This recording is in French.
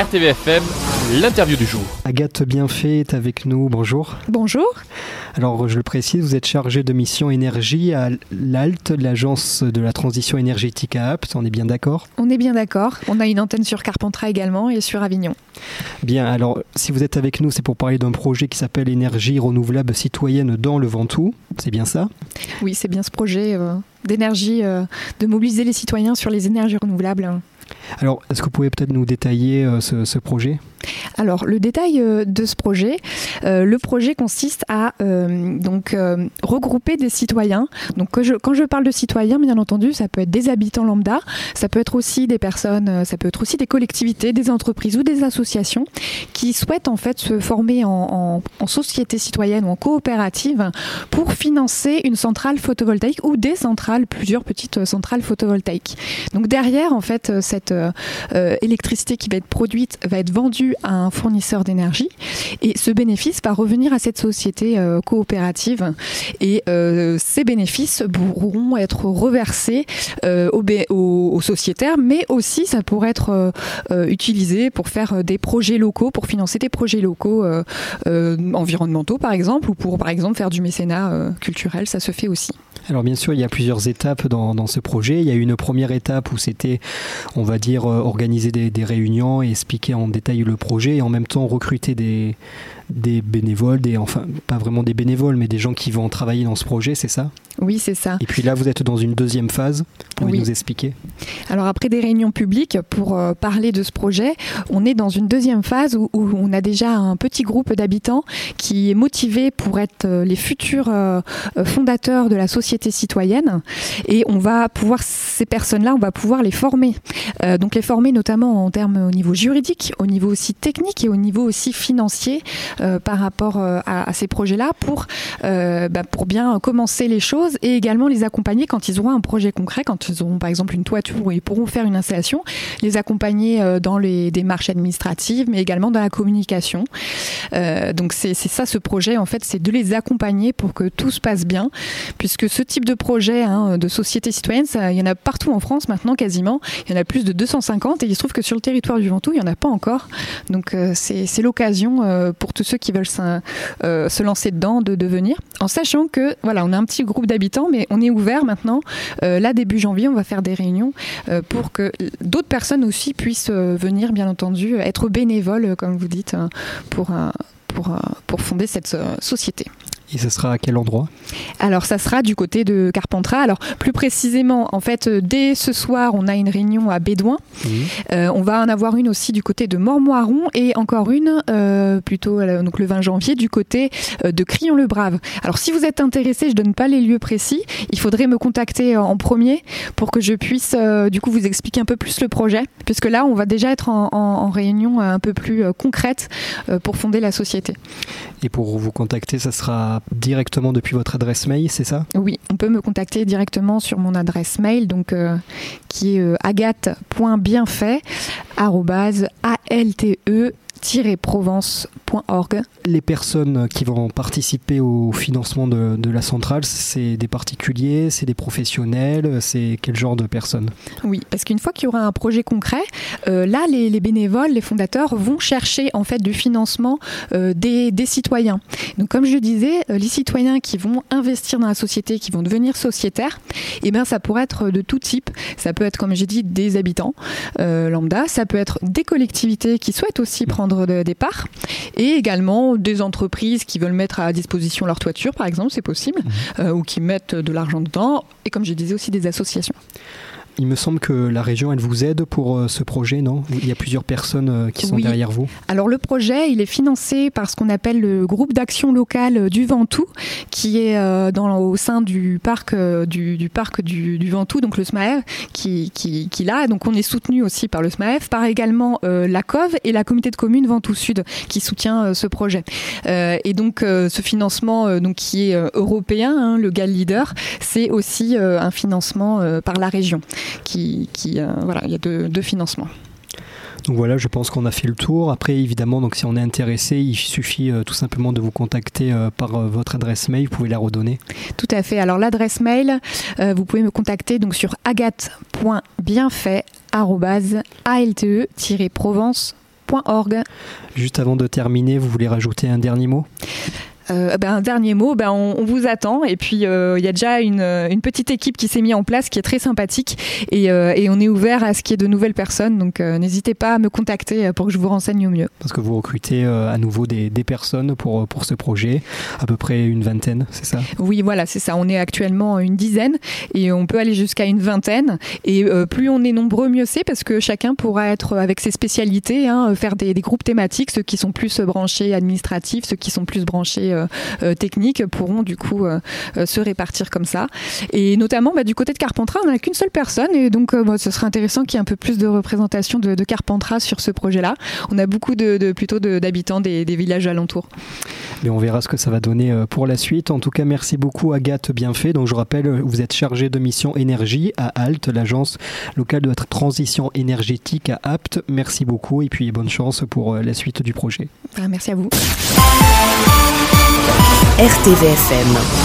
RTVFM, l'interview du jour. Agathe Bienfait est avec nous, bonjour. Bonjour. Alors je le précise, vous êtes chargée de mission énergie à l'ALT, l'Agence de la transition énergétique à Apt, on est bien d'accord ? On est bien d'accord, on a une antenne sur Carpentras également et sur Avignon. Bien, alors si vous êtes avec nous, c'est pour parler d'un projet qui s'appelle Énergie renouvelable citoyenne dans le Ventoux, c'est bien ça ? Oui, c'est bien ce projet d'énergie, de mobiliser les citoyens sur les énergies renouvelables. Alors, est-ce que vous pouvez peut-être nous détailler ce projet ? Alors, le détail de ce projet, le projet consiste à regrouper des citoyens. Donc, quand je parle de citoyens, bien entendu, ça peut être des habitants lambda, ça peut être aussi des personnes, ça peut être aussi des collectivités, des entreprises ou des associations qui souhaitent en fait se former en société citoyenne ou en coopérative pour financer une centrale photovoltaïque ou des centrales, plusieurs petites centrales photovoltaïques. Donc, derrière, en fait, cette électricité qui va être produite va être vendue à un fournisseur d'énergie et ce bénéfice va revenir à cette société coopérative et ces bénéfices pourront être reversés aux sociétaires, mais aussi ça pourrait être utilisé pour faire des projets locaux, pour financer des projets locaux environnementaux par exemple, ou pour par exemple faire du mécénat culturel, ça se fait aussi. Alors bien sûr, il y a plusieurs étapes dans ce projet. Il y a eu une première étape où c'était, on va dire, organiser des réunions et expliquer en détail le projet et en même temps recruter des bénévoles, enfin pas vraiment des bénévoles, mais des gens qui vont travailler dans ce projet, c'est ça ? Oui, c'est ça. Et puis là, vous êtes dans une deuxième phase. Pouvez nous expliquer ? Alors après des réunions publiques pour parler de ce projet, on est dans une deuxième phase où on a déjà un petit groupe d'habitants qui est motivé pour être les futurs fondateurs de la société citoyenne. Et on va pouvoir, ces personnes-là, on va pouvoir les former. Donc les former notamment en termes au niveau juridique, au niveau aussi technique et au niveau aussi financier par rapport à ces projets-là pour bien commencer les choses et également les accompagner quand ils auront un projet concret, quand ils auront par exemple une toiture où ils pourront faire une installation, les accompagner dans les démarches administratives mais également dans la communication. Donc c'est ça ce projet en fait, c'est de les accompagner pour que tout se passe bien puisque ce type de projet de société citoyenne, il y en a partout en France maintenant quasiment, il y en a plus de 250 et il se trouve que sur le territoire du Ventoux il n'y en a pas encore. Donc c'est l'occasion pour tous ceux qui veulent se lancer dedans de venir, en sachant que voilà, on a un petit groupe d'habitants, mais on est ouvert maintenant. Là, début janvier, on va faire des réunions pour que d'autres personnes aussi puissent venir, bien entendu, être bénévoles, comme vous dites, pour fonder cette société. Et ce sera à quel endroit ? Alors, ça sera du côté de Carpentras. Alors, plus précisément, en fait, dès ce soir, on a une réunion à Bédouin. On va en avoir une aussi du côté de Mormoiron et encore une, donc le 20 janvier, du côté de Crillon-le-Brave. Alors, si vous êtes intéressé, je ne donne pas les lieux précis. Il faudrait me contacter en premier pour que je puisse, du coup, vous expliquer un peu plus le projet. Puisque là, on va déjà être en réunion un peu plus concrète pour fonder la société. Et pour vous contacter, ça sera directement depuis votre adresse mail, c'est ça ? Oui, on peut me contacter directement sur mon adresse mail, donc qui est agathe.bienfait@alte-provence.org. Les personnes qui vont participer au financement de la centrale, c'est des particuliers, c'est des professionnels, c'est quel genre de personnes ? Oui, parce qu'une fois qu'il y aura un projet concret, là les bénévoles, les fondateurs vont chercher en fait du financement des citoyens. Donc comme je disais, les citoyens qui vont investir dans la société, qui vont devenir sociétaires, et ben ça pourrait être de tout type. Ça peut être, comme j'ai dit, des habitants lambda, ça peut être des collectivités qui souhaitent aussi prendre des parts, et également des entreprises qui veulent mettre à disposition leur toiture, par exemple, c'est possible, ou qui mettent de l'argent dedans, et comme je disais aussi des associations. Il me semble que la région, elle vous aide pour ce projet, non ? Il y a plusieurs personnes qui sont derrière vous. Alors le projet, il est financé par ce qu'on appelle le groupe d'action locale du Ventoux, qui est au sein du parc du Ventoux, donc le SMAEV, qui l'a. Donc on est soutenu aussi par le SMAEV, par également la COV et la communauté de communes Ventoux Sud, qui soutient ce projet. Et donc ce financement, donc qui est européen, le GAL Leader, c'est aussi un financement par la région. Il y a deux financements. Donc voilà, je pense qu'on a fait le tour. Après, évidemment, donc si on est intéressé, il suffit tout simplement de vous contacter par votre adresse mail. Vous pouvez la redonner. Tout à fait. Alors l'adresse mail, vous pouvez me contacter donc sur agathe.bienfait@alte-provence.org. carpentras.org. Juste avant de terminer, vous voulez rajouter un dernier mot ? Un dernier mot, on vous attend et puis il y a déjà une petite équipe qui s'est mise en place qui est très sympathique et on est ouvert à ce qu'il y ait de nouvelles personnes, donc n'hésitez pas à me contacter pour que je vous renseigne au mieux. Parce que vous recrutez à nouveau des personnes pour ce projet, à peu près une vingtaine, c'est ça ? Oui, voilà, c'est ça, on est actuellement une dizaine et on peut aller jusqu'à une vingtaine et plus on est nombreux, mieux c'est, parce que chacun pourra être avec ses spécialités, faire des groupes thématiques, ceux qui sont plus branchés administratifs, ceux qui sont plus branchés techniques pourront du coup se répartir comme ça. Et notamment du côté de Carpentras, on n'a qu'une seule personne et donc ce serait intéressant qu'il y ait un peu plus de représentation de Carpentras sur ce projet-là. On a beaucoup d'habitants des villages alentours. Mais on verra ce que ça va donner pour la suite. En tout cas, merci beaucoup Agathe Bienfait. Donc je rappelle, vous êtes chargée de mission énergie à ALT, l'agence locale de transition énergétique à Apt. Merci beaucoup et puis bonne chance pour la suite du projet. Merci à vous. RTVFM